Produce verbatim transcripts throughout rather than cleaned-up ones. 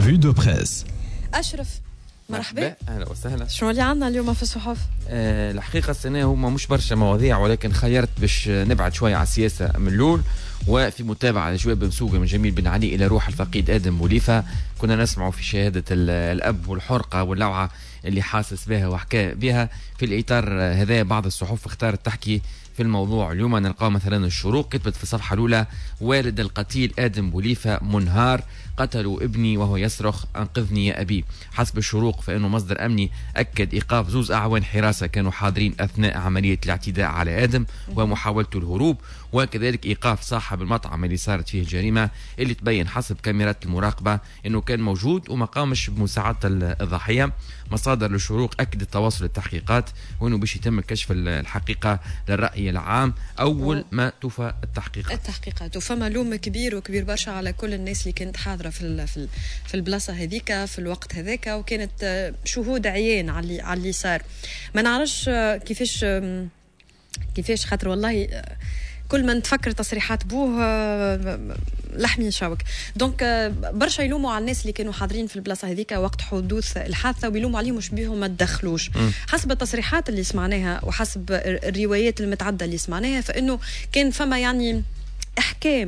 Revue de presse. أشرف مرحبا. اهلا وسهلا. شنو اللي عندنا اليوم في الصحف؟ أه الحقيقه السنه هما مش برشا مواضيع، ولكن خيرت باش نبعد شويه على السياسه من الاول، وفي متابعه لجواب مسوقه من جميل بن علي الى روح الفقيد ادم بوليفه. كنا نسمع في شهاده الاب والحرقه واللوعه اللي حاسس بها وحكى بها. في الاطار هذا بعض الصحف اختارت تحكي في الموضوع. اليوم نلقاو مثلا الشروق كتبت في الصفحه الاولى: والد القتيل ادم بوليفه منهار، قتلوا ابني وهو يصرخ انقذني يا ابي. حسب الشروق فانه مصدر امني اكد ايقاف زوز اعوان حراسه كانوا حاضرين اثناء عمليه الاعتداء على ادم ومحاولته الهروب، وكذلك ايقاف صاحب المطعم اللي صارت فيه الجريمه، اللي تبين حسب كاميرات المراقبه انه كان موجود وما قامش بمساعده الضحيه. مصادر للشروق اكدت تواصل التحقيقات وانه باش يتم كشف الحقيقه للراي العام اول ما توفى التحقيقات. التحقيقات وفما لوم كبير وكبير برشا على كل الناس اللي كانت حاضره في في في البلاصه هذيك في الوقت هذاك، وكانت شهود عيان على على اللي صار. ما نعرفش كيفاش كيفاش خاطر والله كل ما نتفكر تصريحات بوه لحمي يشوك. دونك برشا يلوموا على الناس اللي كانوا حاضرين في البلاصه هذيك وقت حدوث الحادثه، ويلوموا عليهم مش بيهم ما تدخلوش. حسب التصريحات اللي سمعناها وحسب الروايات المتعدده اللي سمعناها، فانه كان فما يعني احكام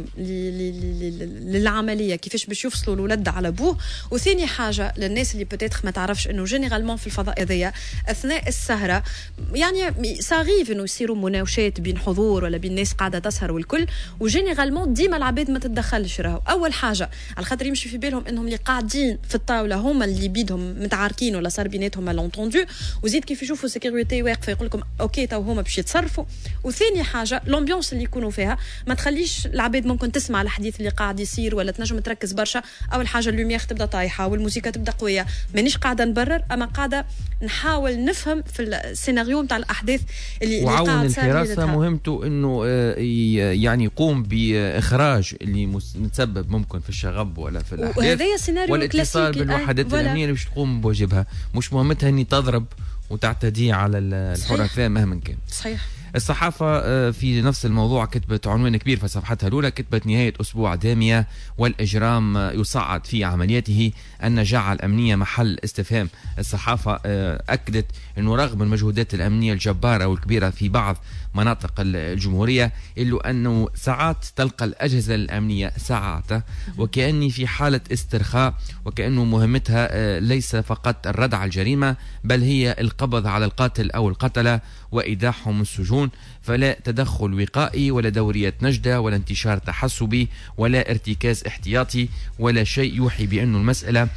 للعمليه كيفاش باش يفصلوا الولد على ابوه. وثاني حاجه للناس اللي بتاتخ ما تعرفش انه جينيرالمون في الفضاء هذيا اثناء السهره يعني صغيف انه يصيروا مناوشات بين حضور ولا بين ناس قاعده تسهر والكل، وجينيرالمون ديما العباد ما تتدخلش. راهو اول حاجه على خاطر يمشي في بالهم انهم اللي قاعدين في الطاوله هما اللي بيدهم متعاركين ولا صار بيناتهم مالونتوندو، وزيد كيف يشوفوا سيكوريتي واقفه يقول لكم اوكي تو هما باش يتصرفوا. وثاني حاجه لومبيونس اللي يكونوا فيها ما تخليش العباد ممكن تسمع الحديث اللي قاعد يصير ولا تنجم تركز برشا. اول حاجه اللوميير تبدا طايحه والموسيقى تبدا قويه. مانيش قاعده نبرر، اما قاعده نحاول نفهم في السيناريو نتاع الاحداث اللي اللي قاعد الحراسه مهمته انه يعني يقوم باخراج اللي متسبب ممكن في الشغب ولا في الاحداث، وهذا سيناريو كلاسيكي. والاتصال بالوحدات الامنيه اللي باش تقوم بواجبها، مش مهمتها اني تضرب وتعتدي على الحرفاء مهما كان. صحيح. الصحافة في نفس الموضوع كتبت عنوان كبير في صفحتها الأولى، كتبت: نهاية أسبوع دامية والإجرام يصعد في عملياته، النجاعة الأمنية محل استفهام. الصحافة أكدت أنه رغم المجهودات الأمنية الجبارة والكبيرة في بعض مناطق الجمهورية، إلا أنه ساعات تلقى الأجهزة الأمنية ساعات وكأني في حالة استرخاء، وكأنه مهمتها ليس فقط الردع الجريمة بل هي القبض على القاتل أو القتلة وإيداعهم السجون. فلا تدخل وقائي ولا دورية نجدة ولا انتشار تحسبي ولا ارتكاز احتياطي ولا شيء يوحي بأن المسألة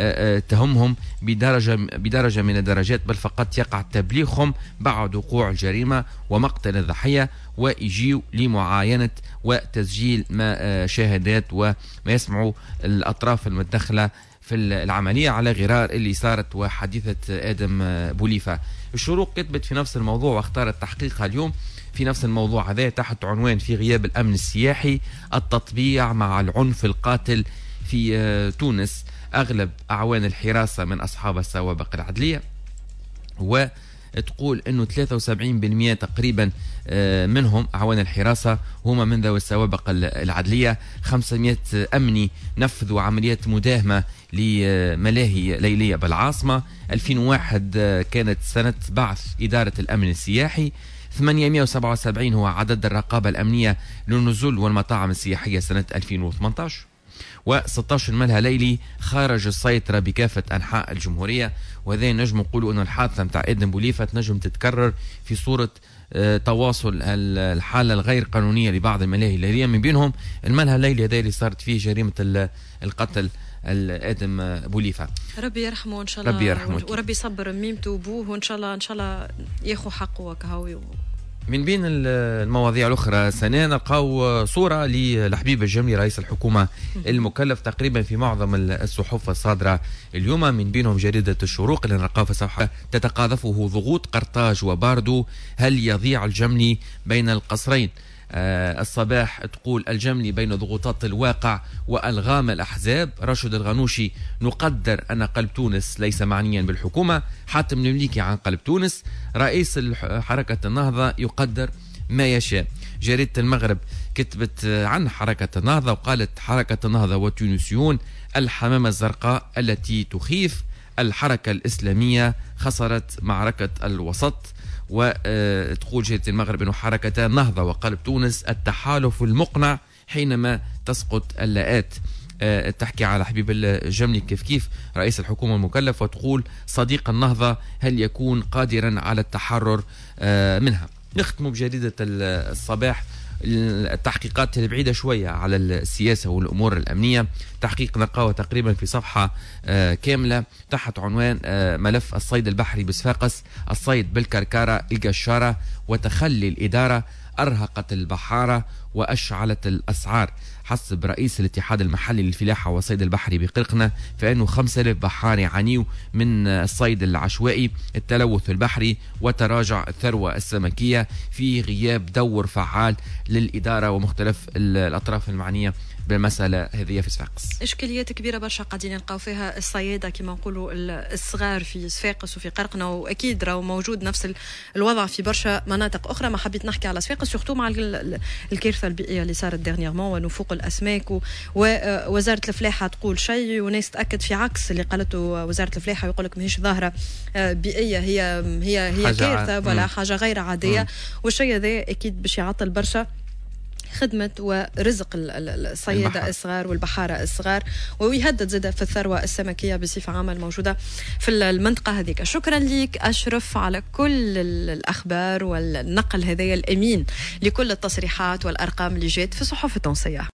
تهمهم بدرجة بدرجة من الدرجات، بل فقط يقع تبليغهم بعد وقوع الجريمة ومقتل الضحية ويجيوا لمعاينة وتسجيل ما شاهدات وما يسمعوا الأطراف المتدخلة في العملية على غرار اللي صارت وحادثة آدم بوليفة. الشروق كتبت في نفس الموضوع واختارت تحقيقها اليوم في نفس الموضوع هذا تحت عنوان: في غياب الأمن السياحي التطبيع مع العنف القاتل في تونس، أغلب أعوان الحراسة من أصحاب السوابق العدلية، وتقول أنه ثلاثة وسبعين بالمئة تقريبا منهم أعوان الحراسة هم من ذوي السوابق العدلية. خمسمئة أمني نفذوا عمليات مداهمة لملاهي ليلية بالعاصمة. ألفين وواحد كانت سنة بعث إدارة الأمن السياحي. ثمانمئة وسبعة وسبعين هو عدد الرقابة الأمنية للنزول والمطاعم السياحية سنة ألفين وثمانية عشر، وستة عشر ملهى ليلي خارج السيطرة بكافة أنحاء الجمهورية. وهذا نجم نقولوا أنه الحادثة متاع آدم بوليفة نجم تتكرر في صورة تواصل الحالة الغير قانونية لبعض الملاهي الليلية، من بينهم الملهى الليلي هذا اللي صارت فيه جريمة القتل آدم بوليفة. ربي يرحمه ان شاء الله، ربي يرحمه وربي يصبر ميمته وبوه، وان شاء الله ان شاء الله ياخذ حقه وكهوي. من بين المواضيع الأخرى سنة نلقاو صورة للحبيب الجملي رئيس الحكومة المكلف تقريبا في معظم الصحف الصادرة اليوم، من بينهم جريدة الشروق اللي نلقاو في صفحة: تتقاذفه ضغوط قرطاج وباردو، هل يضيع الجملي بين القصرين؟ آه الصباح تقول: الجملي بين ضغوطات الواقع وألغام الأحزاب. راشد الغنوشي: نقدر أن قلب تونس ليس معنيا بالحكومة. حاتم المليكي عن قلب تونس: رئيس حركة النهضة يقدر ما يشاء. جريدة المغرب كتبت عن حركة النهضة وقالت: حركة النهضة والتونسيون الحمامة الزرقاء التي تخيف. الحركة الإسلامية خسرت معركة الوسط. وتقول جريدة المغرب أنه حركة النهضة وقلب تونس التحالف المقنع حينما تسقط اللاءات. تحكي على حبيب الجملي كيف كيف رئيس الحكومة المكلف، وتقول: صديق النهضة هل يكون قادرا على التحرر منها. نختم بجريدة الصباح التحقيقات البعيدة شوية على السياسة والأمور الأمنية. تحقيق نقاوة تقريبا في صفحة كاملة تحت عنوان ملف الصيد البحري بصفاقس، الصيد بالكركارة القشارة وتخلي الإدارة أرهقت البحارة وأشعلت الأسعار. حسب رئيس الاتحاد المحلي للفلاحة والصيد البحري بقرقنة فإنه خمسة آلاف بحار يعانيوا من الصيد العشوائي، التلوث البحري وتراجع الثروة السمكية في غياب دور فعال للإدارة ومختلف الأطراف المعنية بالمسألة هذه في صفاقس. إشكاليات كبيرة برشا قاعدين نلقاو فيها الصيادة كما نقولوا الصغار في صفاقس وفي قرقنة، وأكيد راهو موجود نفس الوضع في برشا مناطق أخرى. ما حبيت نحكي على صفاقس سورتو مع الكارثة البيئية اللي صارت ديرنيغمون ونفوق الأسماك، ووزارة الفلاحة تقول شيء وناس تأكد في عكس اللي قالته وزارة الفلاحة، ويقول لك ماهيش ظاهرة بيئية، هي هي هي كارثة ولا حاجة غير عادية. والشيء هذا أكيد باش يعطل برشا خدمة ورزق الصيادة الصغار والبحارة الصغار، ويهدد زادة في الثروة السمكية بصفة عامة الموجودة في المنطقة هذيك. شكرا لك أشرف على كل الأخبار والنقل هذا الأمين لكل التصريحات والأرقام اللي جات في الصحف التونسية.